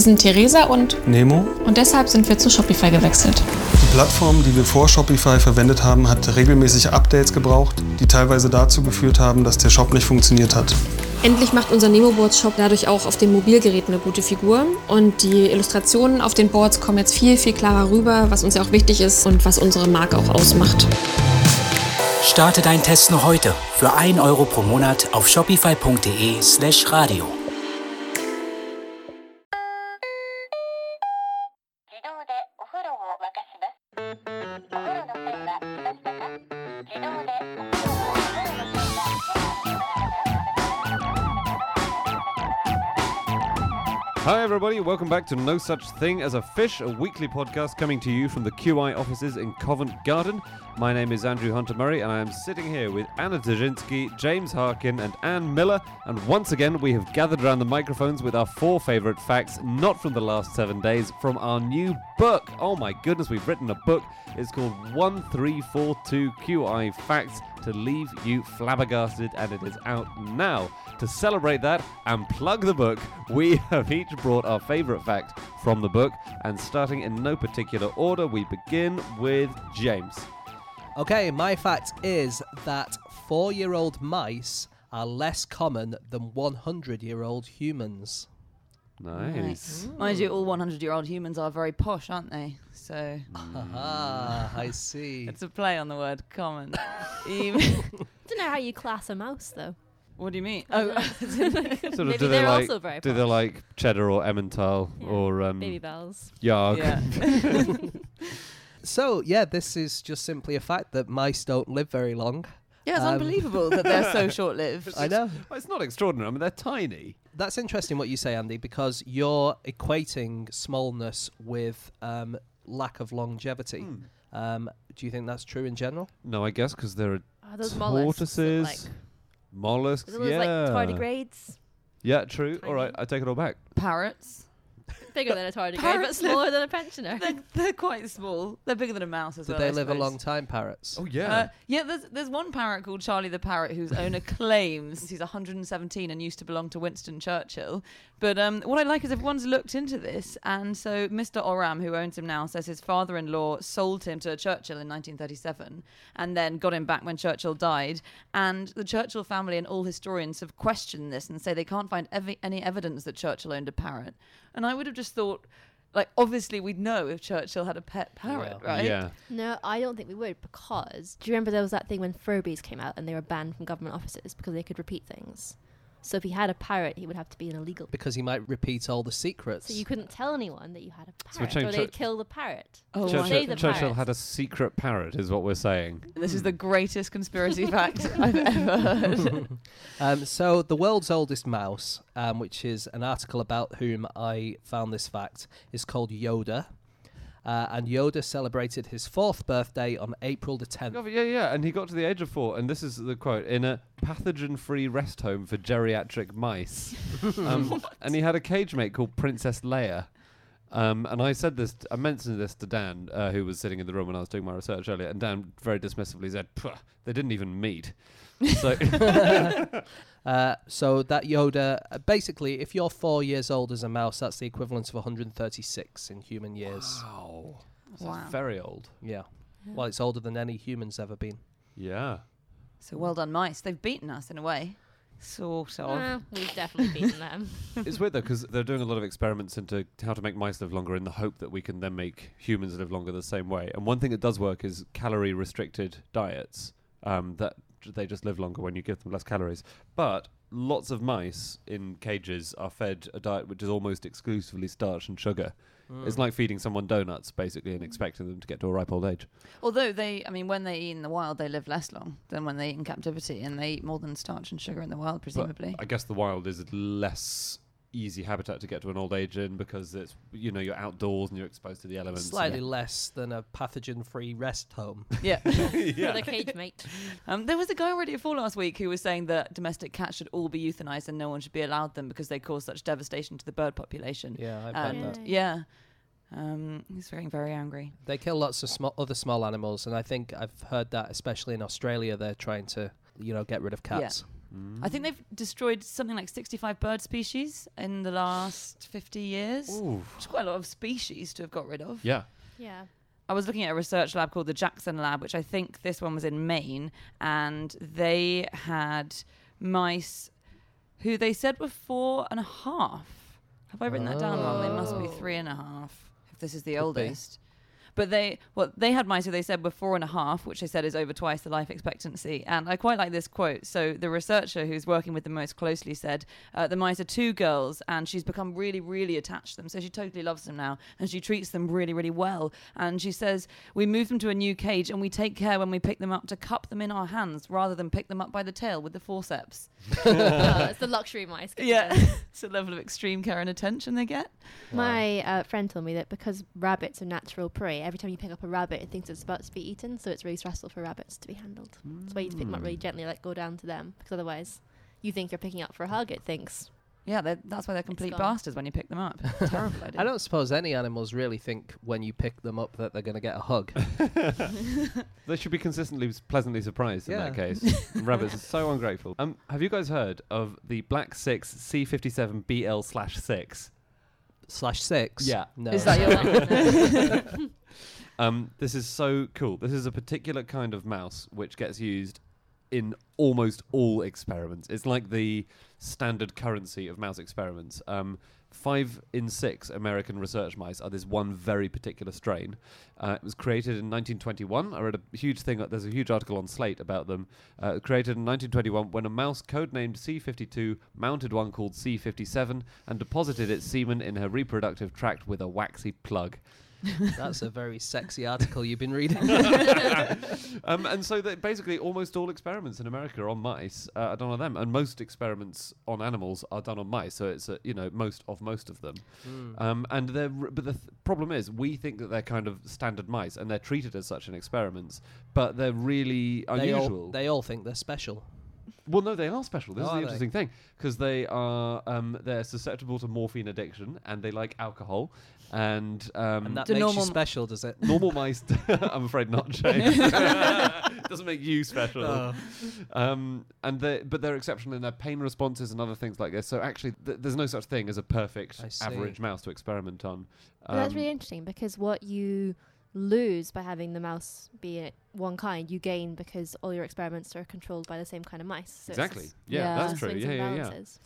sind Theresa und Nemo. Und deshalb sind wir zu Shopify gewechselt. Die Plattform, die wir vor Shopify verwendet haben, hat regelmäßig Updates gebraucht, die teilweise dazu geführt haben, dass der Shop nicht funktioniert hat. Endlich macht unser Nemo-Boards-Shop dadurch auch auf den Mobilgeräten eine gute Figur. Und die Illustrationen auf den Boards kommen jetzt viel, viel klarer rüber, was uns ja auch wichtig ist und was unsere Marke auch ausmacht. Starte deinen Test noch heute für 1 Euro pro Monat auf shopify.de/radio. Hi everybody, welcome back to No Such Thing as a Fish, a weekly podcast coming to you from the QI offices in Covent Garden. My name is Andrew Hunter-Murray and I am sitting here with Anna Dzerzhinsky, James Harkin and Anne Miller, and once again we have gathered around the microphones with our 4 favourite facts, not from the last 7 days, from our new book. Oh my goodness, we've written a book. It's called 1342 QI Facts to Leave You Flabbergasted, and it is out now. To celebrate that and plug the book, we have each brought our favourite fact from the book, and starting in no particular order, we begin with James. Okay, my fact is that 4-year-old mice are less common than 100-year-old humans. Nice. Mind you, all 100-year-old humans are very posh, aren't they? So I see. it's a play on the word common. I don't know how you class a mouse, though. What do you mean? I don't know. Sort of, Maybe do they they're like, also very do they posh. like cheddar or Emmental Yeah. or Baby bells. Yarg? Yeah. So, yeah, this is just simply a fact that mice don't live very long. Yeah, it's unbelievable that they're so short-lived. I know. Well, it's not extraordinary. I mean, they're tiny. That's interesting what you say, Andy, because you're equating smallness with lack of longevity. Do you think that's true in general? No, I guess because there are Oh, those mollusks. tortoises, mollusks. Those Yeah. like tardigrades. Yeah, true. Tiny. All right, I take it all back. Parrots. Bigger than a tardigrade, but Parrots smaller than a pensioner. They're quite small. They're bigger than a mouse as Did well. they I live a suppose. long time, parrots? Oh yeah. Yeah, there's one parrot called Charlie the Parrot whose owner claims he's 117 and used to belong to Winston Churchill. But what I like is everyone's looked into this, and so Mr. Oram, who owns him now, says his father-in-law sold him to Churchill in 1937 and then got him back when Churchill died. And the Churchill family and all historians have questioned this and say they can't find any evidence that Churchill owned a parrot. And I would have just thought, like, obviously we'd know if Churchill had a pet parrot, right? Yeah. No, I don't think we would, because do you remember there was that thing when Furbies came out and they were banned from government offices because they could repeat things? So if he had a parrot, he would have to be an illegal. Because he might repeat all the secrets. So you couldn't tell anyone that you had a So we're parrot, saying or they'd kill the parrot. Oh, Churchill- my Say the Churchill parrot. had a secret parrot, is what we're saying. This is the greatest conspiracy fact I've ever heard. So the world's oldest mouse, which is an article about whom I found this fact, is called Yoda. And Yoda celebrated his 4th birthday on April the 10th. Yeah, and he got to the age of 4, and this is the quote, in a pathogen-free rest home for geriatric mice. And he had a cage mate called Princess Leia. And I mentioned this to Dan, who was sitting in the room when I was doing my research earlier, and Dan very dismissively said, they didn't even meet. So So that Yoda, basically, if you're 4 years old as a mouse, that's the equivalent of 136 in human years. Wow. Wow. That's very old. Yeah. Well, it's older than any human's ever been. Yeah. So well done, mice. They've beaten us in a way. Sort of. We've definitely beaten them. It's weird though, because they're doing a lot of experiments into how to make mice live longer in the hope that we can then make humans live longer the same way. And one thing that does work is calorie restricted diets, that they just live longer when you give them less calories. But lots of mice in cages are fed a diet which is almost exclusively starch and sugar. It's like feeding someone donuts, basically, and expecting them to get to a ripe old age. Although when they eat in the wild, they live less long than when they eat in captivity, and they eat more than starch and sugar in the wild, presumably. But I guess the wild is less easy habitat to get to an old age in, because it's, you're outdoors and you're exposed to the elements. Slightly less than a pathogen-free rest home. Yeah. With a cage mate. There was a guy on Radio 4 last week who was saying that domestic cats should all be euthanized and no one should be allowed them because they cause such devastation to the bird population. Yeah, I've heard that. Yeah. He's very, very angry. They kill lots of other small animals, and I think I've heard that, especially in Australia, they're trying to, get rid of cats. I think they've destroyed something like 65 bird species in the last 50 years. Ooh. Which is quite a lot of species to have got rid of. Yeah. Yeah. I was looking at a research lab called the Jackson Lab, which I think this one was in Maine, and they had mice who they said were 4.5. Have I written that down wrong? They must be 3.5 if this is the oldest. But they had mice who they said were 4.5, which they said is over twice the life expectancy. And I quite like this quote. So the researcher who's working with them most closely said, the mice are 2 girls and she's become really, really attached to them. So she totally loves them now and she treats them really, really well. And she says, we move them to a new cage and we take care when we pick them up to cup them in our hands rather than pick them up by the tail with the forceps. It's the luxury mice. Yeah, it's a level of extreme care and attention they get. My friend told me that because rabbits are natural prey, every time you pick up a rabbit, it thinks it's about to be eaten, so it's really stressful for rabbits to be handled. That's why you pick them up really gently, like go down to them, because otherwise you think you're picking up for a hug, it thinks. Yeah, that's why they're complete gone. bastards when you pick them up. Terrible idea. I don't suppose any animals really think when you pick them up that they're going to get a hug. They should be consistently pleasantly surprised in that case. Rabbits are so ungrateful. Have you guys heard of the Black 6 C57 BL/6? /6? Yeah. No. Is that your This is so cool. This is a particular kind of mouse which gets used in almost all experiments. It's like the standard currency of mouse experiments. 5 in 6 American research mice are this one very particular strain. It was created in 1921. I read a huge thing. There's a huge article on Slate about them. Created in 1921 when a mouse codenamed C52 mounted one called C57 and deposited its semen in her reproductive tract with a waxy plug. That's a very sexy article you've been reading. And so that basically almost all experiments in America on mice are done on them, and most experiments on animals are done on mice. So it's most of them. And but the problem is we think that they're kind of standard mice and they're treated as such in experiments, but they're really unusual. They all think they're special. Well, no, they are special. This is the Are interesting thing, because they are they're susceptible to morphine addiction and they like alcohol. And that Do makes normal you special, does it? normal mice, I'm afraid not, James. Doesn't make you special. But they're exceptional in their pain responses and other things like this. So actually, there's no such thing as a perfect average mouse to experiment on. But that's really interesting, because what you lose by having the mouse be one kind, you gain because all your experiments are controlled by the same kind of mice. So Exactly. it's Yeah, that's true. swings and Yeah. balances.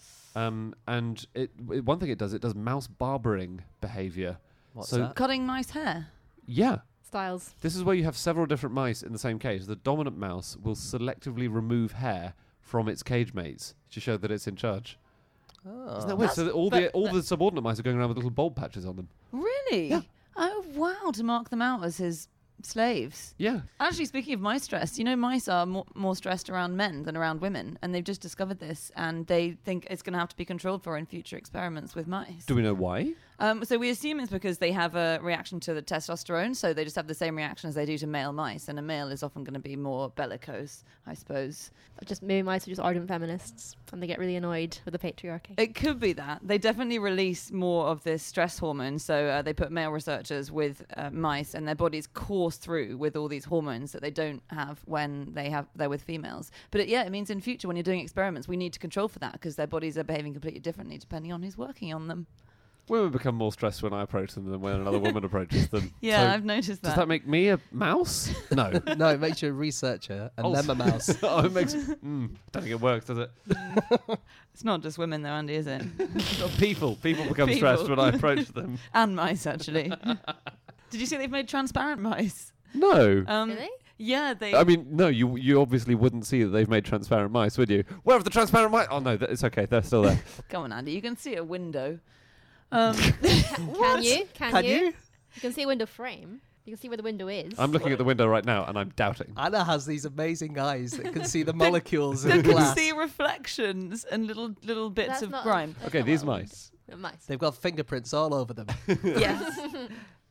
And one thing it does mouse barbering behavior. What's So- that? cutting mice hair? Yeah. Styles. This is where you have several different mice in the same cage. The dominant mouse will selectively remove hair from its cage mates to show that it's in charge. Oh. Isn't that weird? So that all the subordinate mice are going around with little bulb patches on them. Really? Yeah. Oh, wow, to mark them out as his slaves. Yeah. Actually, speaking of mice stress, mice are more stressed around men than around women, and they've just discovered this, and they think it's going to have to be controlled for in future experiments with mice. Do we know why? So we assume it's because they have a reaction to the testosterone, so they just have the same reaction as they do to male mice, and a male is often going to be more bellicose, I suppose. Just maybe mice are just ardent feminists and they get really annoyed with the patriarchy. It could be that. They definitely release more of this stress hormone, so they put male researchers with mice, and their bodies course through with all these hormones that they don't have when they're with females. But it means in future when you're doing experiments, we need to control for that, because their bodies are behaving completely differently depending on who's working on them. Women become more stressed when I approach them than when another woman approaches them. Yeah, So I've noticed that. does that make me a mouse? No. No, it makes you a researcher and them a mouse. Oh, it makes... don't think it works, does it? It's not just women though, Andy, is it? People become stressed when I approach them. And mice, actually. Did you see they've made transparent mice? No. Really? Yeah, they... I mean, no, you obviously wouldn't see that they've made transparent mice, would you? Where are the transparent mice? Oh, no, it's okay. They're still there. Come on, Andy, you can see a window. Can you? Can you? You can see a window frame. You can see where the window is. I'm looking at the window right now, and I'm doubting. Anna has these amazing eyes that can see the molecules They in can glass. see reflections and little bits That's of not- grime. that's Okay, not these what I mice. wanted. Mice. They've got fingerprints all over them. Yes.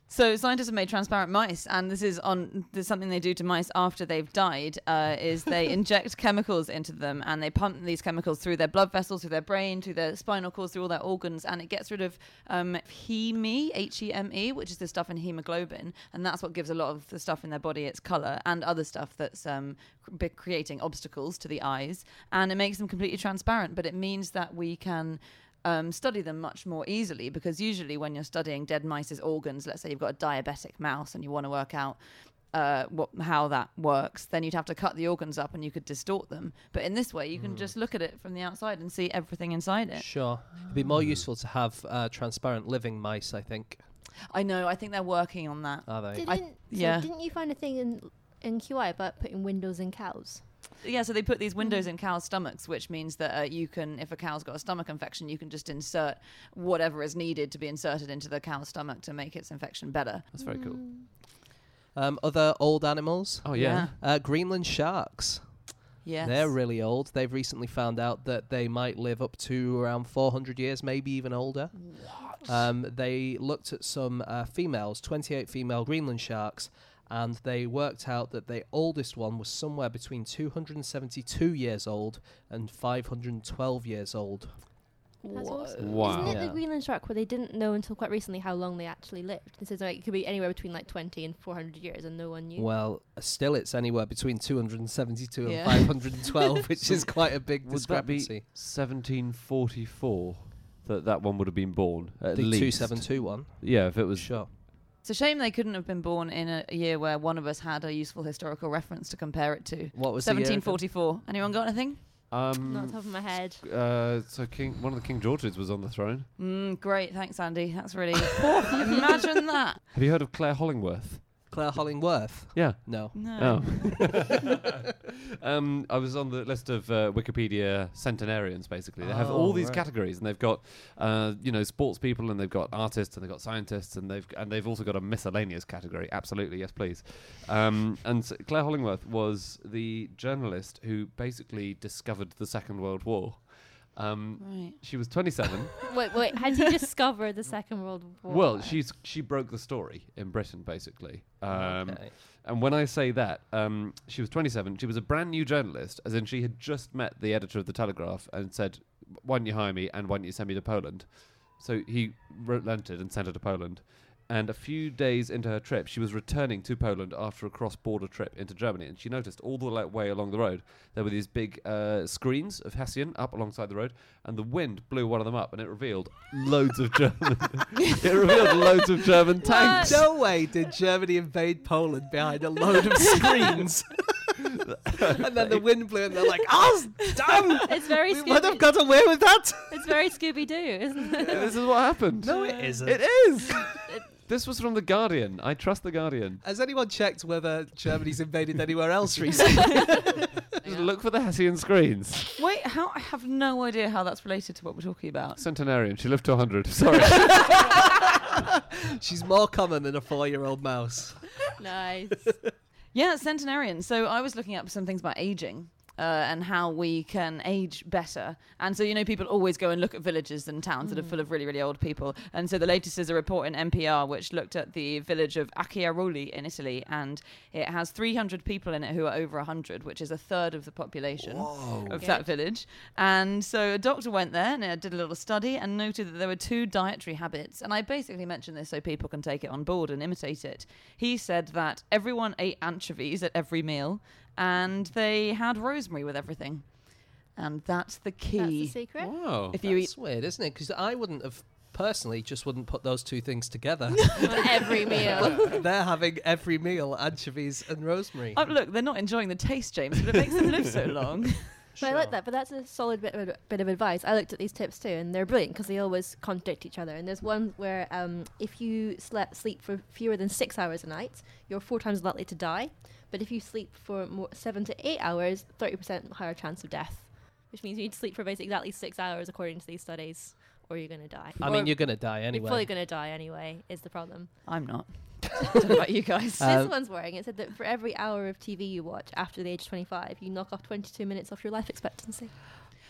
So scientists have made transparent mice, and this is something they do to mice after they've died, is they inject chemicals into them, and they pump these chemicals through their blood vessels, through their brain, through their spinal cords, through all their organs, and it gets rid of heme, H-E-M-E, which is the stuff in hemoglobin, and that's what gives a lot of the stuff in their body its colour, and other stuff that's creating obstacles to the eyes, and it makes them completely transparent, but it means that we can study them much more easily, because usually when you're studying dead mice's organs, let's say you've got a diabetic mouse and you want to work out how that works, then you'd have to cut the organs up and you could distort them. But in this way, you can just look at it from the outside and see everything inside it. Sure. It'd be more useful to have transparent living mice, I think. I know. I think they're working on that. Are they? Didn't you find a thing in QI about putting windows in cows? Yeah, so they put these windows in cows' stomachs, which means that you can, if a cow's got a stomach infection, you can just insert whatever is needed to be inserted into the cow's stomach to make its infection better. That's very cool. Other old animals? Oh, yeah. Greenland sharks. Yes. They're really old. They've recently found out that they might live up to around 400 years, maybe even older. What? They looked at some females, 28 female Greenland sharks, and they worked out that the oldest one was somewhere between 272 years old and 512 years old. That's awesome. Wow. Isn't it the Greenland shark where they didn't know until quite recently how long they actually lived? It says it could be anywhere between 20 and 400 years, and no one knew. Well, still it's anywhere between 272 and Yeah. 512, which is quite a big Would that be discrepancy. 1744 that one would have been born, at The least? 272 one? Yeah, if it was... Sure. It's a shame they couldn't have been born in a year where one of us had a useful historical reference to compare it to. What was the year again? 1744. Anyone got anything? Not on top of my head. So one of the King Georges was on the throne. Great, thanks, Andy. That's really... Imagine that. Have you heard of Claire Hollingworth? Claire Hollingworth? Yeah. No. No. Oh. I was on the list of Wikipedia centenarians, basically. They have all these categories, and they've got, sports people, and they've got artists, and they've got scientists, and they've also got a miscellaneous category. Absolutely, yes, please. Claire Hollingworth was the journalist who basically discovered the Second World War. Right. She was 27. Wait, how did you discover the Second World War? Well, she broke the story in Britain, basically. Okay. And when I say that, she was 27. She was a brand new journalist, as in she had just met the editor of the Telegraph and said, "Why don't you hire me, and why don't you send me to Poland?" So he relented and sent her to Poland. And a few days into her trip, she was returning to Poland after a cross-border trip into Germany, and she noticed all the way along the road there were these big screens of Hessian up alongside the road, and the wind blew one of them up, and it revealed loads of German. It revealed loads of German tanks. No way did Germany invade Poland behind a load of screens. And then the wind blew, and they're like, "Oh, damn! It's very We would have got away with that." It's very Scooby-Doo, isn't it? This is what happened. No, it isn't. It is. This was from The Guardian. I trust The Guardian. Has anyone checked whether Germany's invaded anywhere else recently? Just look for the Hessian screens. Wait, I have no idea how that's related to what we're talking about. Centenarian. She lived to 100. Sorry. She's more common than a 4-year-old mouse. Nice. Yeah, centenarian. So I was looking up some things about aging. And how we can age better. And so, people always go and look at villages and towns that are full of really, really old people. And so the latest is a report in NPR which looked at the village of Acciaroli in Italy, and it has 300 people in it who are over 100, which is a third of the population of that village. And so a doctor went there and did a little study and noted that there were 2 dietary habits. And I basically mentioned this so people can take it on board and imitate it. He said that everyone ate anchovies at every meal, and they had rosemary with everything. And that's the key. That's the secret. Wow. If you eat That's weird, isn't it? Because I wouldn't have, personally, just wouldn't put those two things together. On every meal. They're having every meal anchovies and rosemary. Oh, look, they're not enjoying the taste, James, but it makes them live so long. But I like that, but that's a solid bit of advice. I looked at these tips too, and they're brilliant because they always contradict each other. And there's one where if you sleep for fewer than 6 hours a night, you're 4 times likely to die. But if you sleep for 7 to 8 hours, 30% higher chance of death. Which means you need to sleep for basically exactly 6 hours according to these studies, or you're going to die. I mean, you're going to die You're anyway. fully going to die anyway, is the problem. I'm not. I don't know about you guys. This one's worrying. It said that for every hour of TV you watch after the age of 25, you knock off 22 minutes off your life expectancy.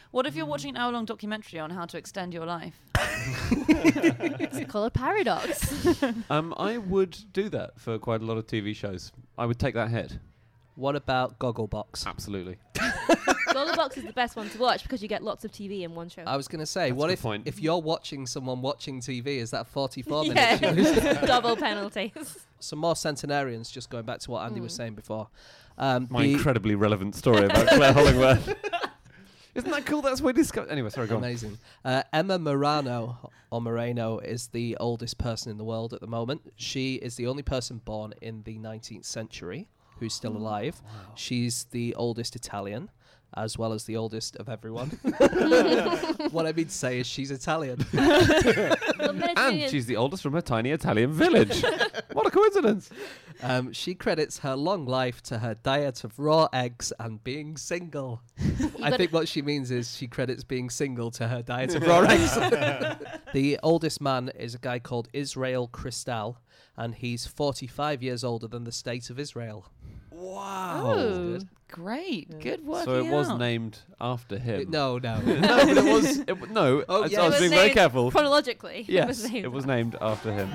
What if you're watching an hour-long documentary on how to extend your life? It's called a paradox. I would do that for quite a lot of TV shows. I would take that hit. What about Gogglebox? Absolutely. Gogglebox is the best one to watch because you get lots of TV in one show. I was going to say, That's what a good point. if you're watching someone watching TV, is that 44 yeah, minutes? double penalties. Some more centenarians, just going back to what Andy was saying before. My incredibly relevant story about Claire Hollingworth. Isn't that cool? That's what we discussed. Anyway, sorry, go on. Amazing. Emma Morano, or Moreno, is the oldest person in the world at the moment. She is the only person born in the 19th century who's still alive. Wow. She's the oldest Italian, as well as the oldest of everyone. What I mean to say is she's Italian. And she's the oldest from a tiny Italian village. What a coincidence. She credits her long life to her diet of raw eggs and being single. I think what she means is she credits being single to her diet of raw eggs. The oldest man is a guy called Israel Cristal, and he's 45 years older than the state of Israel. Wow. Ooh, great. Good work. So it was named after him. No. No, but it was. No, Oh, I yeah. was being very careful. Chronologically. Yes, it was named after him.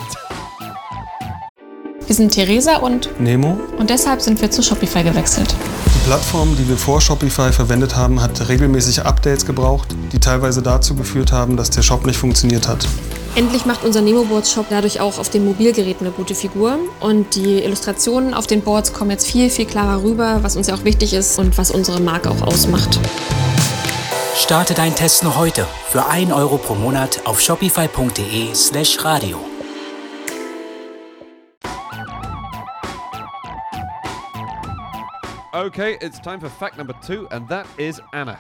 Wir sind Theresa und Nemo. deshalb sind wir zu Shopify gewechselt. Die Plattform, die wir vor Shopify verwendet haben, hat regelmäßig Updates gebraucht, die teilweise dazu geführt haben, dass der Shop nicht funktioniert hat. Endlich macht unser Nemo-Boards-Shop dadurch auch auf den Mobilgeräten eine gute Figur. Und die Illustrationen auf den Boards kommen jetzt viel, viel klarer rüber, was uns ja auch wichtig ist und was unsere Marke auch ausmacht. Starte deinen Test noch heute für 1 Euro pro Monat auf shopify.de/radio. Okay, it's time for fact number 2, and that is Anna.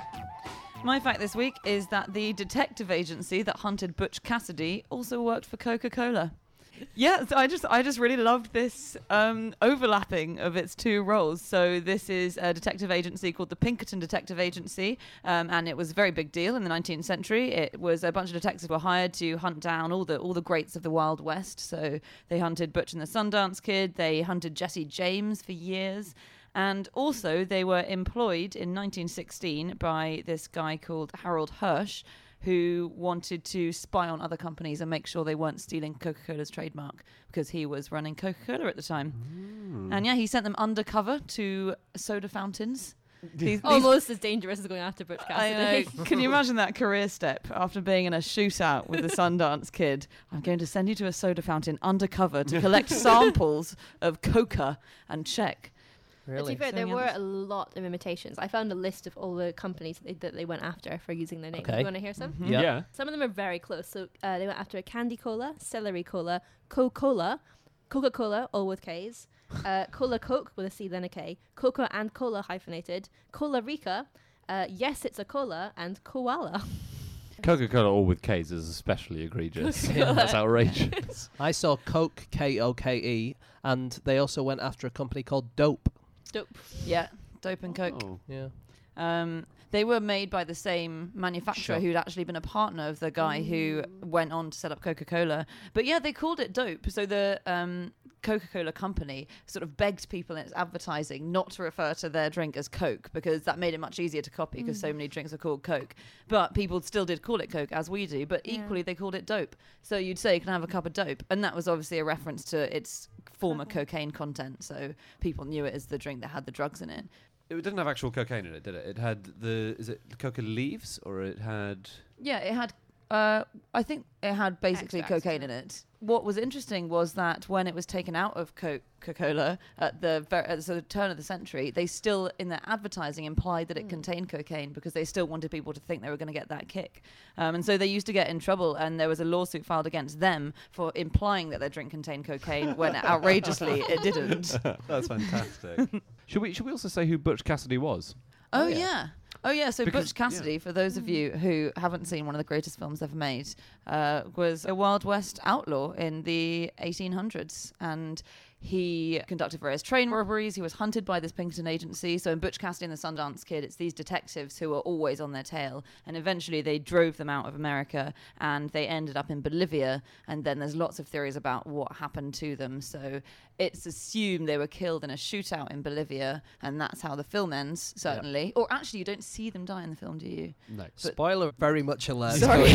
My fact this week is that the detective agency that hunted Butch Cassidy also worked for Coca-Cola. Yeah, so I just really loved this overlapping of its two roles. So this is a detective agency called the Pinkerton Detective Agency, and it was a very big deal in the 19th century. It was a bunch of detectives were hired to hunt down all the greats of the Wild West. So they hunted Butch and the Sundance Kid. They hunted Jesse James for years. And also they were employed in 1916 by this guy called Harold Hirsch, who wanted to spy on other companies and make sure they weren't stealing Coca-Cola's trademark because he was running Coca-Cola at the time. And yeah, he sent them undercover to soda fountains. These Almost as dangerous as going after Butch Cassidy. I know. Can you imagine that career step after being in a shootout with the Sundance Kid? I'm going to send you to a soda fountain undercover to collect samples of Coca and check. To be fair, there were a lot of imitations. I found a list of all the companies that they went after for using their names. Okay. You want to hear some? Mm-hmm. Yeah. Some of them are very close. So they went after Candy Cola, Celery Cola, Coca-Cola, Coca-Cola, all with Ks, Cola Coke with a C then a K, Coca and Cola hyphenated, Cola Rica, Yes It's a Cola, and Koala. Coca-Cola, all with K's, is especially egregious. That's outrageous. I saw Coke, Koke, and they also went after a company called Dope. Dope. Yeah, Dope and Coke. Oh. Yeah. They were made by the same manufacturer who'd actually been a partner of the guy who went on to set up Coca-Cola. But yeah, they called it Dope. So the Coca-Cola company sort of begged people in its advertising not to refer to their drink as Coke because that made it much easier to copy because so many drinks are called Coke. But people still did call it Coke, as we do. But equally, they called it Dope. So you'd say, can I have a cup of Dope? And that was obviously a reference to its former cocaine content. So people knew it as the drink that had the drugs in it. It didn't have actual cocaine in it, did it? It had is it coca leaves, or it had... Yeah, it had... I think it had basically Extracts, cocaine in it. What was interesting was that when it was taken out of Coca-Cola at the turn of the century, they still, in their advertising, implied that it contained cocaine because they still wanted people to think they were going to get that kick. And so they used to get in trouble, and there was a lawsuit filed against them for implying that their drink contained cocaine when outrageously it didn't. That's fantastic. Should we also say who Butch Cassidy was? Oh, yeah. So Because- Butch Cassidy, for those of you who haven't seen one of the greatest films ever made, was a Wild West outlaw in the 1800s. And He conducted various train robberies. He was hunted by this Pinkerton agency. So in Butch Cassidy and the Sundance Kid, it's these detectives who are always on their tail. And eventually they drove them out of America and they ended up in Bolivia. And then there's lots of theories about what happened to them. So it's assumed they were killed in a shootout in Bolivia. And that's how the film ends, certainly. Or actually, you don't see them die in the film, do you? No. Spoiler very much alert. Sorry.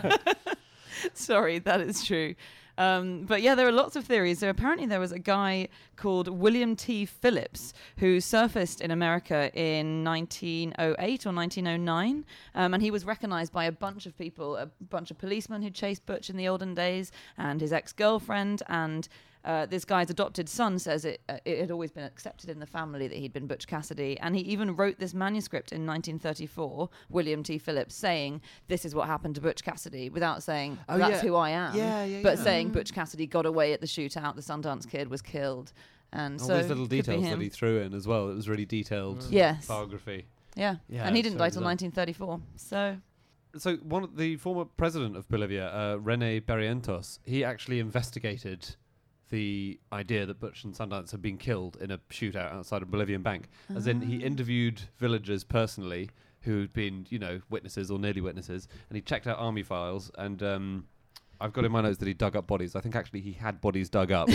Sorry, that is true. But yeah, there are lots of theories. So apparently there was a guy called William T. Phillips who surfaced in America in 1908 or 1909. And he was recognized by a bunch of people, a bunch of policemen who chased Butch in the olden days, and his ex-girlfriend, and this guy's adopted son says it had always been accepted in the family that he'd been Butch Cassidy. And he even wrote this manuscript in 1934, William T. Phillips, saying, this is what happened to Butch Cassidy, without saying, that's who I am. But saying Butch Cassidy got away at the shootout, the Sundance Kid was killed. And All so these little details that he threw in as well. It was really detailed biography. Yeah. Yeah, And he didn't so die till bizarre. 1934. So one of the former president of Bolivia, Rene Barrientos, he actually investigated the idea that Butch and Sundance had been killed in a shootout outside a Bolivian bank. As in, he interviewed villagers personally who'd been, witnesses or nearly witnesses, and he checked out army files, and I've got in my notes that he dug up bodies. I think actually he had bodies dug up.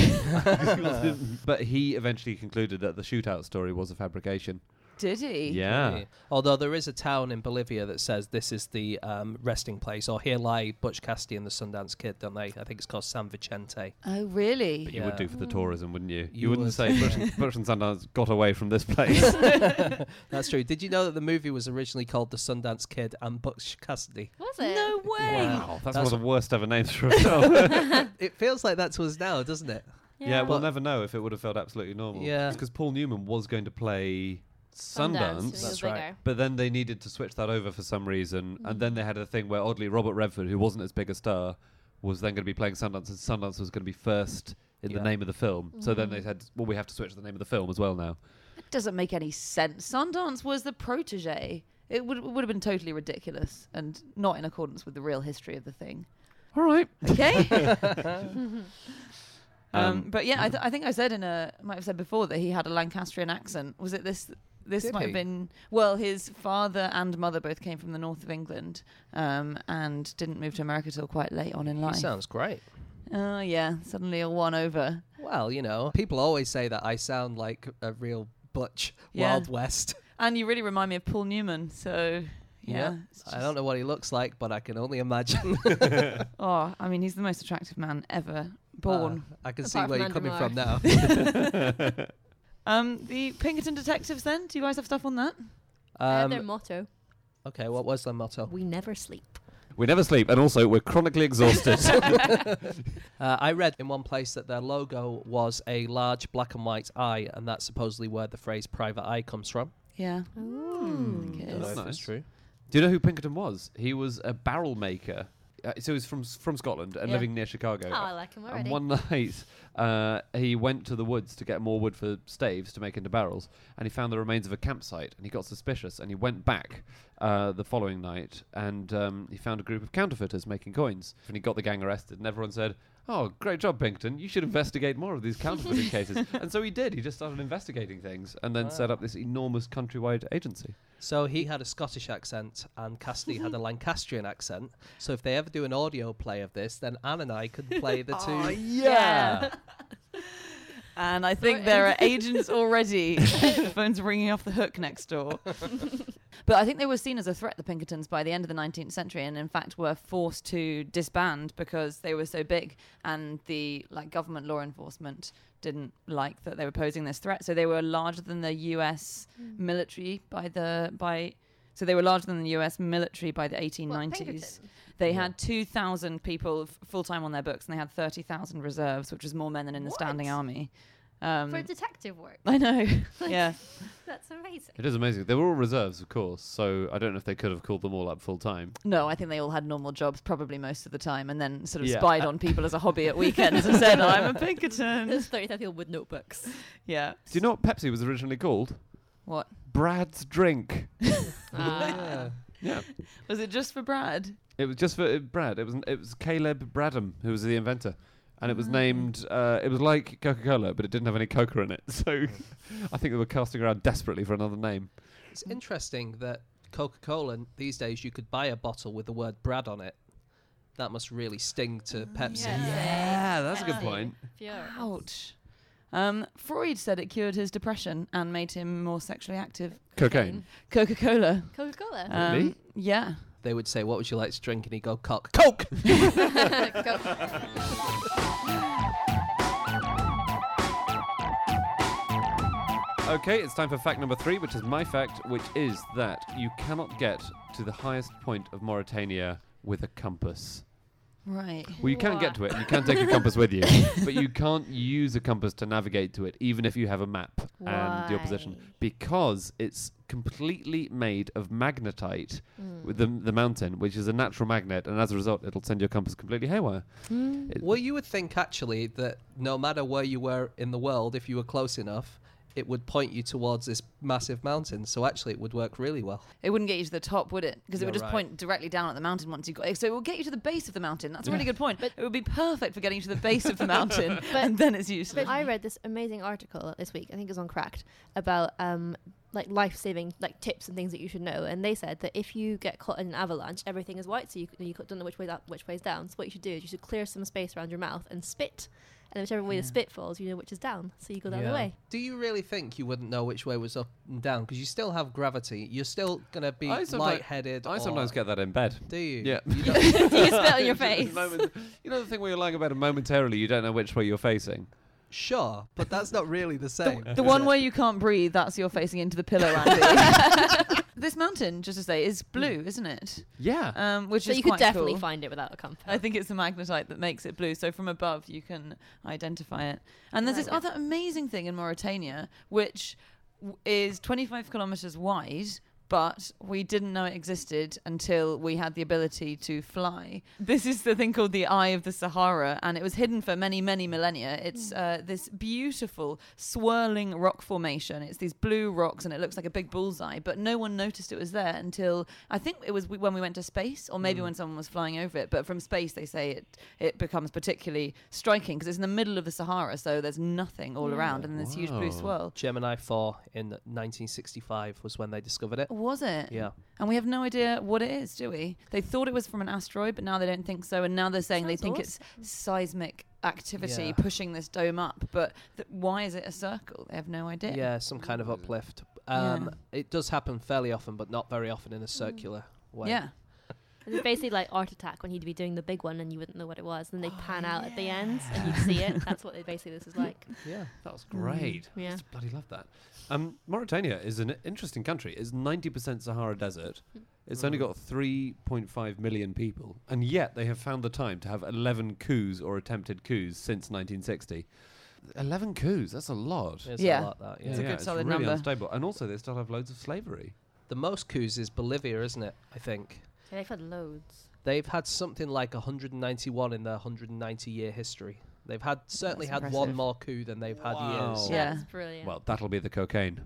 But he eventually concluded that the shootout story was a fabrication. Did he? Yeah. Really? Although there is a town in Bolivia that says this is the resting place, or here lie Butch Cassidy and the Sundance Kid, don't they? I think it's called San Vicente. Oh, really? But you would do for the tourism, wouldn't you? You You wouldn't would. say Butch and Sundance got away from this place. That's true. Did you know that the movie was originally called The Sundance Kid and Butch Cassidy? Was it? No way. Wow, that's one of the worst ever names for a film. It feels like that to us now, doesn't it? Yeah, we'll But- never know if it would have felt absolutely normal. Yeah. Because Paul Newman was going to play Sundance, That's bigger. right. but then they needed to switch that over for some reason, and then they had a thing where oddly Robert Redford, who wasn't as big a star, was then going to be playing Sundance, and Sundance was going to be first in the name of the film. So then they said, well, we have to switch the name of the film as well now. It doesn't make any sense. Sundance was the protege. It would have been totally ridiculous and not in accordance with the real history of the thing. All right. Okay. But yeah, I think I said might have said before that he had a Lancastrian accent. Was it this? This Did might he? have been. Well, his father and mother both came from the north of England, and didn't move to America till quite late on in He life. sounds great. Oh yeah, suddenly a one over. Well, people always say that I sound like a real Butch Yeah. Wild West. And you really remind me of Paul Newman. So yeah, it's I don't know what he looks like, but I can only imagine. Oh, I mean, he's the most attractive man ever born. I can see Apart where from you're coming Andrew from now. The Pinkerton detectives. Then, do you guys have stuff on that? Their motto: Okay, what was their motto? "We never sleep." We never sleep, and also we're chronically exhausted. I read in one place that their logo was a large black and white eye, and that's supposedly where the phrase private eye comes from. Yeah. Don't know That's if nice. it's true. Do you know who Pinkerton was? He was a barrel maker. So he's from Scotland and Yeah. living near Chicago. Oh, I like him already. And one night, he went to the woods to get more wood for staves to make into barrels, and he found the remains of a campsite, and he got suspicious, and he went back the following night, and he found a group of counterfeiters making coins, and he got the gang arrested, and everyone said, "Oh, great job, Pinkerton. You should investigate more of these counterfeiting cases." And so he did. He just started investigating things, and then set up this enormous countrywide agency. So he had a Scottish accent, and Cassidy had a Lancastrian accent. So if they ever do an audio play of this, then Anne and I could play the two. Yeah. And I think there are agents already. The phone's ringing off the hook next door. But I think they were seen as a threat, the Pinkertons, by the end of the 19th century, and in fact were forced to disband because they were so big, and the government law enforcement didn't like that they were posing this threat. So they were larger than the U.S. military So they were larger than the U.S. military by the 1890s. They had 2,000 people full-time on their books, and they had 30,000 reserves, which was more men than in the standing army. For detective work. I know. Yeah. That's amazing. It is amazing. They were all reserves, of course, so I don't know if they could have called them all up full time. No, I think they all had normal jobs, probably most of the time, and then sort of Yeah. spied on people as a hobby at weekends and said, "I'm a Pinkerton." There's 30,000 people with notebooks. Yeah. Do you know what Pepsi was originally called? What? Brad's Drink. Yeah. Yeah. Was it just for Brad? It was just for Brad. It was Caleb Bradham who was the inventor, and it was named. It was like Coca-Cola, but it didn't have any Coca in it. So I think they were casting around desperately for another name. It's interesting that Coca-Cola these days you could buy a bottle with the word Brad on it. That must really sting to Pepsi. Yeah, that's a good point. Ouch. Freud said it cured his depression and made him more sexually active. Cocaine. Coca-Cola. Coca-Cola. Really? Yeah. They would say, what would you like to drink? And he'd go, Coke. Okay, it's time for fact number 3, which is my fact, which is that you cannot get to the highest point of Mauritania with a compass. Right. Well, you can get to it, and you can take your compass with you, but you can't use a compass to navigate to it, even if you have a map and your position, because it's completely made of magnetite with the mountain, which is a natural magnet, and as a result, it'll send your compass completely haywire. Well, you would think, actually, that no matter where you were in the world, if you were close enough, it would point you towards this massive mountain. So actually, it would work really well. It wouldn't get you to the top, would it? Because it would just right. point directly down at the mountain once you got it. So it will get you to the base of the mountain. That's a really good point. But it would be perfect for getting you to the base of the mountain, and then it's useless. But I read this amazing article this week, I think it was on Cracked, about like life-saving like tips and things that you should know. And they said that if you get caught in an avalanche, everything is white, so you don't know which way's up, which way's down. So what you should do is you should clear some space around your mouth and spit. And whichever way the spit falls, you know which is down. So you go down the way. Do you really think you wouldn't know which way was up and down? Because you still have gravity. You're still going to be lightheaded. I sometimes get that in bed. Do you? Yeah. Do you spit on your face? You know the thing where you're lying about it momentarily, you don't know which way you're facing. Sure, but that's not really the same. The one where you can't breathe, that's you're facing into the pillow, Andy. This mountain, just to say, is blue, isn't it? Yeah. Which So is you could quite definitely cool. find it without a compass. I think it's the magnetite that makes it blue. So from above, you can identify it. And there's this other amazing thing in Mauritania, which is 25 kilometers wide, but we didn't know it existed until we had the ability to fly. This is the thing called the Eye of the Sahara, and it was hidden for many, many millennia. It's this beautiful swirling rock formation. It's these blue rocks, and it looks like a big bullseye, but no one noticed it was there until, I think it was when we went to space, or maybe when someone was flying over it. But from space, they say it becomes particularly striking, because it's in the middle of the Sahara, so there's nothing all around, and this huge blue swirl. Gemini 4 in 1965 was when they discovered it. Was it? Yeah. And we have no idea what it is, do we? They thought it was from an asteroid, but now they don't think so. And now they're saying they think it's seismic activity pushing this dome up. But why is it a circle? They have no idea. Yeah, some kind of uplift. It does happen fairly often, but not very often in a circular way. Yeah. It's basically like Art Attack when he'd be doing the big one and you wouldn't know what it was. Then they pan out at the end and you'd see it. That's what this is like. Yeah. That was great. Yeah. I just bloody love that. Mauritania is an interesting country. It's 90% Sahara Desert. It's only got 3.5 million people. And yet they have found the time to have 11 coups or attempted coups since 1960. 11 coups, that's a lot. It's Yeah. a lot, that. Yeah. It's a good solid really number. unstable. And also they still have loads of slavery. The most coups is Bolivia, isn't it? I think. So they've had loads. They've had something like 191 in their 190-year history. They've certainly had impressive. one more coup than they've had years. Yeah. That's brilliant. Well, that'll be the cocaine.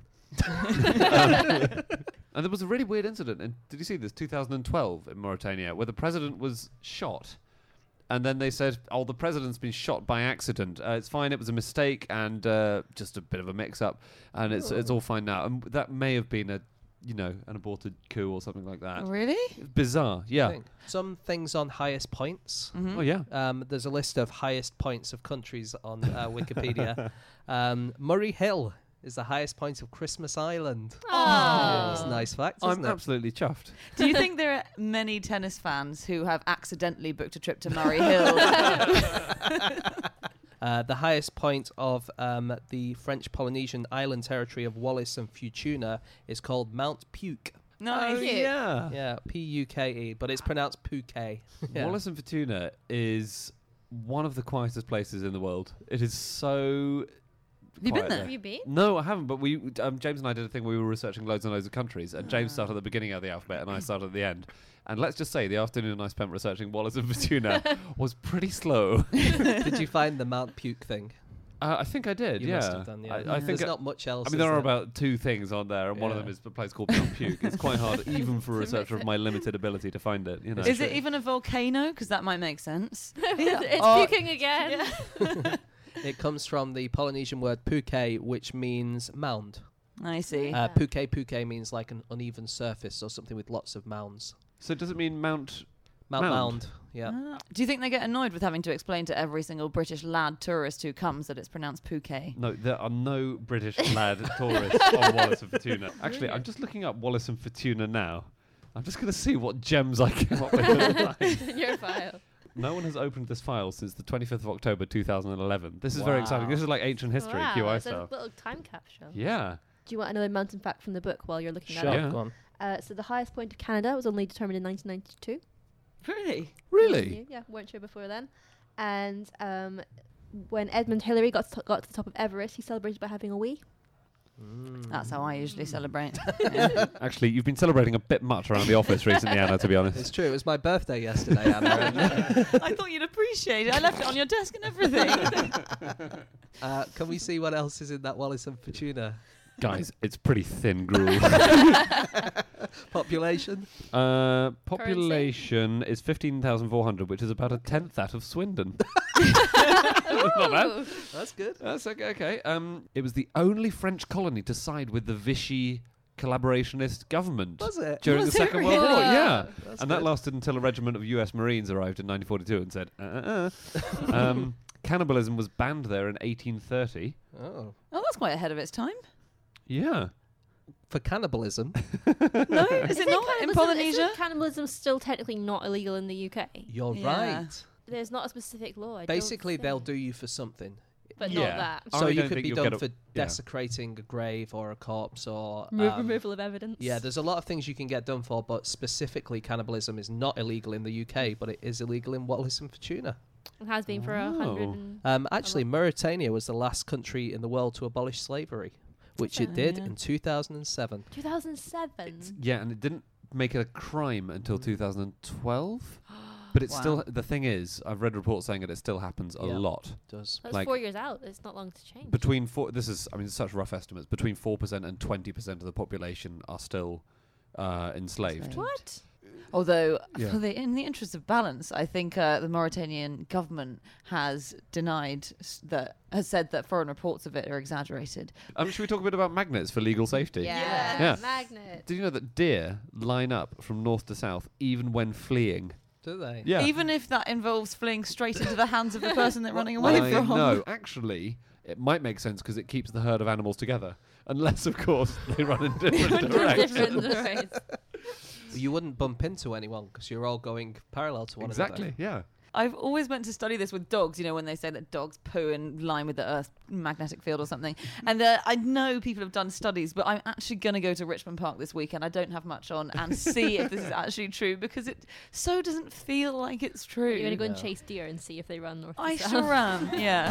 And there was a really weird incident. And did you see this? 2012 in Mauritania, where the president was shot. And then they said, "Oh, the president's been shot by accident. It's fine. It was a mistake and just a bit of a mix-up, and it's all fine now." And that may have been an aborted coup or something like that. Really? It's bizarre. Yeah. Some things on highest points. Oh yeah. There's a list of highest points of countries on Wikipedia. Murray Hill is the highest point of Christmas Island. Oh. It's a nice fact, I'm isn't it? absolutely chuffed. Do you think there are many tennis fans who have accidentally booked a trip to Murray Hill? The highest point of the French Polynesian island territory of Wallis and Futuna is called Mount Puke. Nice. yeah. Yeah, Puke, but it's pronounced Puke. Yeah. Wallis and Futuna is one of the quietest places in the world. It is so. Have you been quiet there? Have you been? No, I haven't. But we, James and I did a thing where we were researching loads and loads of countries, and James started at the beginning of the alphabet, and I started at the end. And let's just say the afternoon I spent researching Wallis and Futuna was pretty slow. Did you find the Mount Puke thing? I think I did. You yeah. must have done. Yeah. I think there's not much else. I mean, there are about 2 things on there, and one of Yeah. them is a place called Beyond Puke. It's quite hard, even for a researcher of my limited ability, to find it. You know. Is it even a volcano? Because that might make sense. It's Oh, puking again. It comes from the Polynesian word puke, which means mound. I see. Puke means like an uneven surface or something with lots of mounds. So does it mean Mount? Mound. Yeah. Do you think they get annoyed with having to explain to every single British lad tourist who comes that it's pronounced Phuket? No, there are no British lad tourists on Wallace and Fortuna. Actually, I'm just looking up Wallace and Fortuna now. I'm just going to see what gems I came up with. In your file. No one has opened this file since the 25th of October 2011. This is very exciting. This is like ancient history, Wow, QI it's a style. little time capsule. Yeah. Do you want another mountain fact from the book while you're looking Sure. at it? Yeah. Go on. So the highest point of Canada was only determined in 1992. Really? Really? Yeah, weren't sure before then. And when Edmund Hillary got to the top of Everest, he celebrated by having a wee. That's how I usually celebrate. Actually, you've been celebrating a bit much around the office recently, Anna, to be honest. It's true. It was my birthday yesterday, Anna. I thought you'd appreciate it. I left it on your desk and everything. Can we see what else is in that Wallace and Fortuna? Guys, it's pretty thin gruel. Population? Population is 15,400, which is about a tenth that of Swindon. Not bad. That's good. That's okay. It was the only French colony to side with the Vichy collaborationist government. Was it? During Was the it Second World War, really? yeah. That's And that good. lasted until a regiment of US Marines arrived in 1942 and said, cannibalism was banned there in 1830. Oh. Oh, that's quite ahead of its time. Yeah. For cannibalism? No, is it not in Polynesia? Isn't cannibalism still technically not illegal in the UK? You're Yeah. right. There's not a specific law. I don't Basically, they'll think. do you for something. But Yeah. not that. I So you don't could think be you'll done get for yeah. desecrating a grave or a corpse or... Removal of evidence. Yeah, there's a lot of things you can get done for, but specifically cannibalism is not illegal in the UK, but it is illegal in Wallace and Fortuna. It has been for Oh. 100 and... Actually, Mauritania was the last country in the world to abolish slavery, which it did in 2007. 2007. Yeah, and it didn't make it a crime until 2012. But it's Wow. still, the thing is, I've read reports saying that it still happens a Yeah. lot. Does That's like- 4 years out. It's not long to change. Between such rough estimates, between 4% and 20% of the population are still enslaved. What? Although, Yeah. in the interest of balance, I think the Mauritanian government has said that foreign reports of it are exaggerated. Should we talk a bit about magnets for legal safety? Yeah. Magnet. Did you know that deer line up from north to south even when fleeing? do they? Yeah. Even if that involves fleeing straight into the hands of the person they're running away I from. know. Actually, it might make sense because it keeps the herd of animals together. Unless, of course, they run in different directions. Different directions. You wouldn't bump into anyone because you're all going parallel to one Exactly, yeah. I've always meant to study this with dogs, you know, when they say that dogs poo in line with the Earth's magnetic field or something. And I know people have done studies, but I'm actually going to go to Richmond Park this weekend. I don't have much on and see if this is actually true because it so doesn't feel like it's true. You're going to go and No. chase deer and see if they run north I to south. sure am, yeah.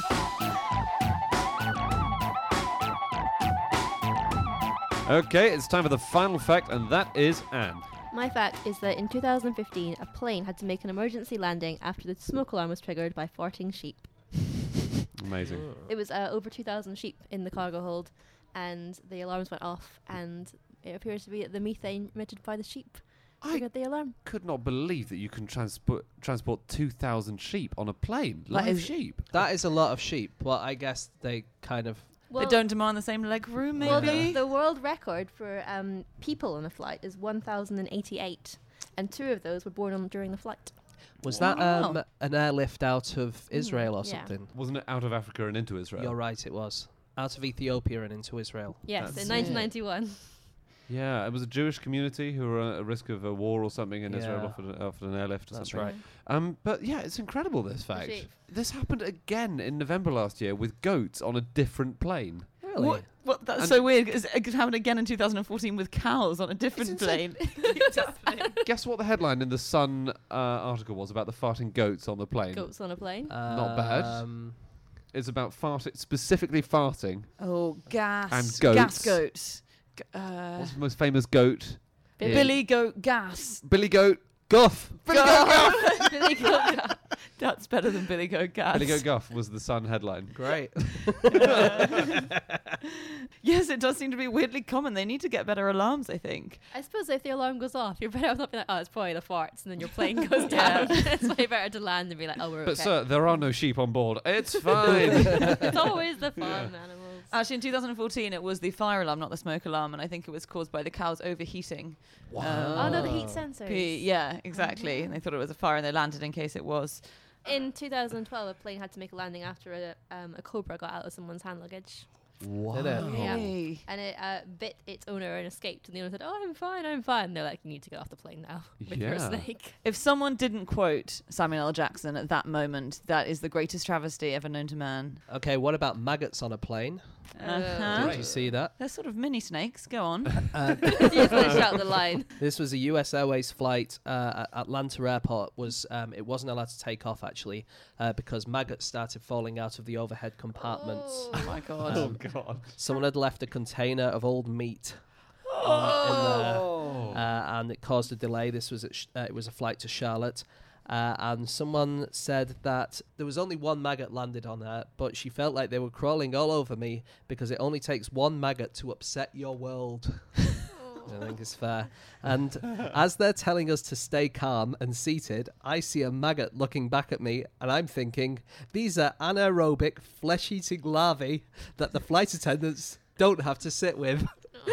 Okay, it's time for the final fact, and that is Anne. My fact is that in 2015, a plane had to make an emergency landing after the smoke alarm was triggered by farting sheep. Amazing. It was over 2,000 sheep in the cargo hold, and the alarms went off, and it appears to be the methane emitted by the sheep triggered the alarm. Could not believe that you can transport 2,000 sheep on a plane. That Live is- sheep. That is a lot of sheep, but I guess they kind of... They don't demand the same leg room, maybe? Well, the world record for people on a flight is 1,088, and 2 of those were born during the flight. Was Wow. that an airlift out of Israel or yeah. something? Wasn't it out of Africa and into Israel? You're right, it was. Out of Ethiopia and into Israel. Yes, That's in 1991. Yeah, it was a Jewish community who were at risk of a war or something, and Israel Yeah. offered an airlift or That's something. right. But yeah, it's incredible, this fact. sheep. This happened again in November last year with goats on a different plane. Really? What? That's And- so weird. It happened again in 2014 with cows on a different plane. Guess what the headline in the Sun article was about the farting goats on the plane? Goats on a plane. Not bad. It's about farting, specifically farting. Oh, gas. And goats. Gas goats. What's the most famous goat? Billy Goat Gas. Billy Goat Guff. Billy Goat. That's better than Billy Goat Gas. Billy Goat Guff was the Sun headline. Great. Yes, it does seem to be weirdly common. They need to get better alarms, I think. I suppose if the alarm goes off, you're better off not being like, oh, it's probably the farts, and then your plane goes down. It's way better to land and be like, oh, we're But okay. sir, there are no sheep on board. It's fine. It's always the fun animals. Actually, in 2014, it was the fire alarm, not the smoke alarm, and I think it was caused by the cows overheating. Oh, no, the heat sensors. Yeah, exactly. And they thought it was a fire, and they landed in case it was. In 2012, a plane had to make a landing after a cobra got out of someone's hand luggage. Wow. Did it? Yeah. Hey. And it bit its owner and escaped. And the owner said, oh, I'm fine, I'm fine. They're like, you need to get off the plane now with your Yeah. snake. If someone didn't quote Samuel L. Jackson at that moment, that is the greatest travesty ever known to man. Okay, what about maggots on a plane? Uh-huh. Did you see that? They're sort of mini snakes. Go on. You just want to shout the line. This was a US Airways flight at Atlanta Airport. It wasn't allowed to take off, actually, because maggots started falling out of the overhead compartments. Oh my God. Oh, God. Someone had left a container of old meat in there, and it caused a delay. This was it was a flight to Charlotte. And someone said that there was only one maggot landed on her, but she felt like they were crawling all over me because it only takes one maggot to upset your world. I think it's fair. And as they're telling us to stay calm and seated, I see a maggot looking back at me, and I'm thinking, these are anaerobic, flesh-eating larvae that the flight attendants don't have to sit with.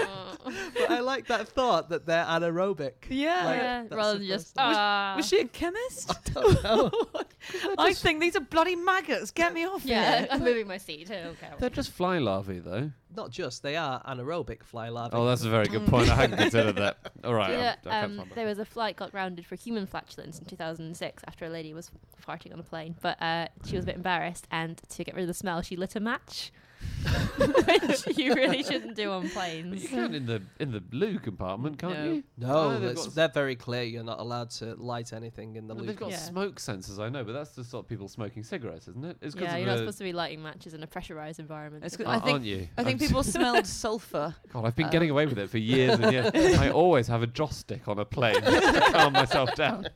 But I like that thought that they're anaerobic. Yeah. That's Rather the than just, first- Was she a chemist? I don't know. I think these are bloody maggots. Get me off yeah, here. I'm moving my seat. I don't care. They're just fly larvae, though. Not just, they are anaerobic fly larvae. Oh, that's a very good point. I hadn't considered that. All right. Yeah, I can't find there was a flight got grounded for human flatulence in 2006 after a lady was farting on a plane, but she was a bit embarrassed, and to get rid of the smell, she lit a match, which you really shouldn't do on But planes. you can in the loo compartment, can't No. you? No, Oh, they've got- they're very clear. You're not allowed to light anything in the Well, loop. they've got Yeah. smoke sensors, I know, but that's to stop people smoking cigarettes, isn't it? It's 'cause Yeah, of you're not the- supposed to be lighting matches in a pressurized environment. It's Okay. good. I think- aren't you? I think I'm people smelled sulfur. God, I've been getting away with it for years and years. I always have a joss stick on a plane just to calm myself down.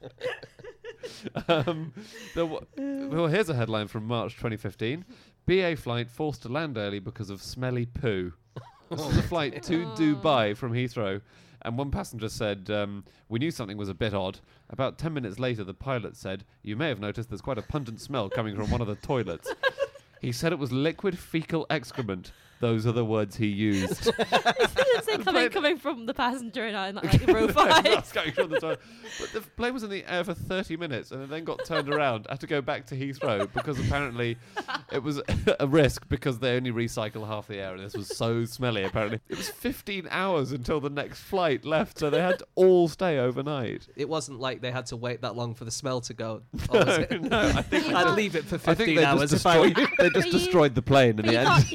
Well, here's a headline from March 2015. BA flight forced to land early because of smelly poo. This was a flight to Dubai from Heathrow, and one passenger said, we knew something was a bit odd. About 10 minutes later, the pilot said, you may have noticed there's quite a pungent smell coming from one of the toilets. He said it was liquid fecal excrement. Those are the words he used. It's like coming from the passenger and not like row 5. That's going from the toilet. But the plane was in the air for 30 minutes and it then got turned around. Had to go back to Heathrow because apparently it was a risk because they only recycle half the air and this was so smelly apparently. It was 15 hours until the next flight left, so they had to all stay overnight. It wasn't like they had to wait that long for the smell to go. Or was it? No, I think I'd leave it for I think 15 they hours just if I were you. destroyed, they just But you- destroyed the plane in the end.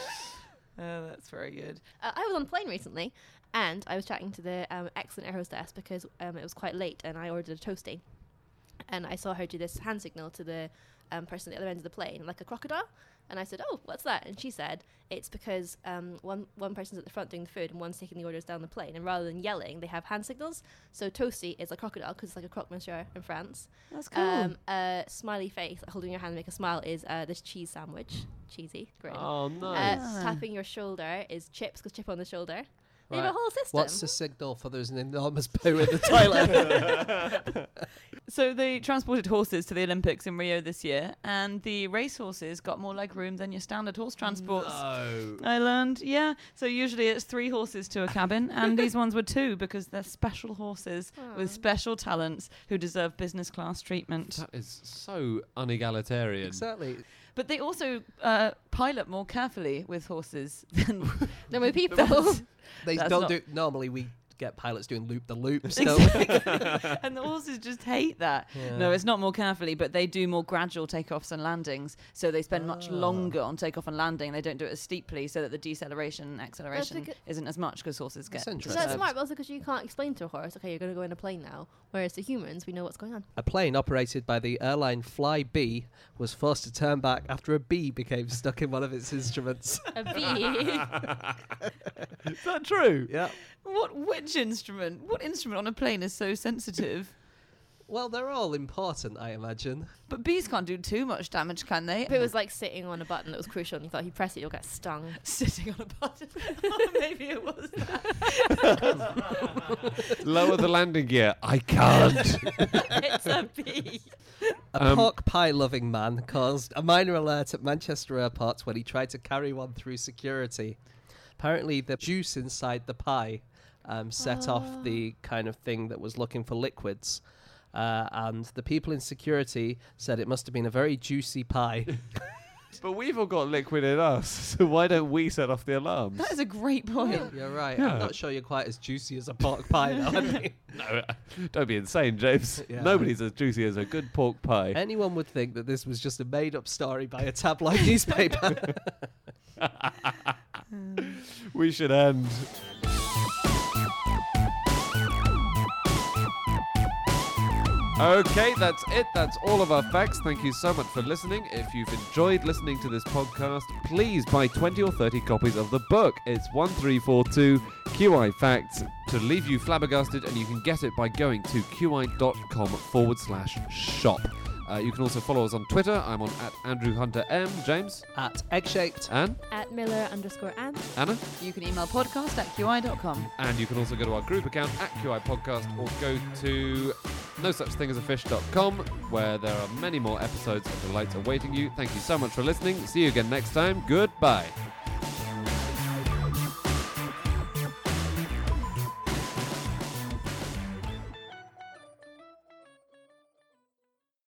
Oh, that's very good. I was on a plane recently, and I was chatting to the excellent air hostess because it was quite late, and I ordered a toasty, and I saw her do this hand signal to the person at the other end of the plane, like a crocodile. And I said, "Oh, what's that?" And she said, "It's because one person's at the front doing the food, and one's taking the orders down the plane. And rather than yelling, they have hand signals. So toasty is a crocodile because it's like a croque monsieur in France. That's cool. Smiley face, like holding your hand to make a smile, is this cheese sandwich, cheesy, great. Oh, nice. Tapping your shoulder is chips, because chip on the shoulder. They have Right. a whole system. What's the signal for there's an enormous poo in the toilet? So they transported horses to the Olympics in Rio this year, and the race horses got more leg room than your standard horse transports. No. I learned, yeah. So usually it's 3 horses to a cabin, and these ones were 2 because they're special horses with special talents who deserve business class treatment. That is so unegalitarian. Exactly. But they also pilot more carefully with horses than Then with people. They That's don't not- do. Normally, we get pilots doing loop the loops. and the horses just hate that. Yeah. No, it's not more carefully, but they do more gradual takeoffs and landings. So they spend much longer on takeoff and landing. They don't do it as steeply, so that the deceleration and acceleration because- isn't as much because horses get. That's So interesting. that's disturbed. smart, but also because you can't explain to a horse, okay, you're going to go in a plane now. Whereas to humans, we know what's going on. A plane operated by the airline Flybe was forced to turn back after a bee became stuck in one of its instruments. A bee. Is that true? Yeah. Which instrument? What instrument on a plane is so sensitive? Well, they're all important, I imagine. But bees can't do too much damage, can they? If it was like sitting on a button that was crucial and you thought if you press it you'll get stung. Sitting on a button. Oh, maybe it was that. Lower the landing gear. I can't. It's a bee. A pork pie loving man caused a minor alert at Manchester Airport when he tried to carry one through security. Apparently the juice inside the pie set off the kind of thing that was looking for liquids. And the people in security said it must have been a very juicy pie. But we've all got liquid in us, so why don't we set off the alarms? That is a great point. You're right. Yeah. I'm not sure you're quite as juicy as a pork pie, though. I mean, No, don't be insane, James. Yeah. Nobody's as juicy as a good pork pie. anyone would think that this was just a made-up story by a tabloid newspaper. We should end. Okay, that's it. That's all of our facts. Thank you so much for listening. If you've enjoyed listening to this podcast, please buy 20 or 30 copies of the book. It's 1342 QI Facts to leave you flabbergasted, and you can get it by going to qi.com/shop. You can also follow us on Twitter. I'm on @AndrewHunterM. James? At Eggshaped. Anne? At Miller_Ann. Anna? You can email podcast@qi.com. And you can also go to our group account @QI Podcast or go to nosuchthingasafish.com, where there are many more episodes of Delights awaiting you. Thank you so much for listening. See you again next time. Goodbye.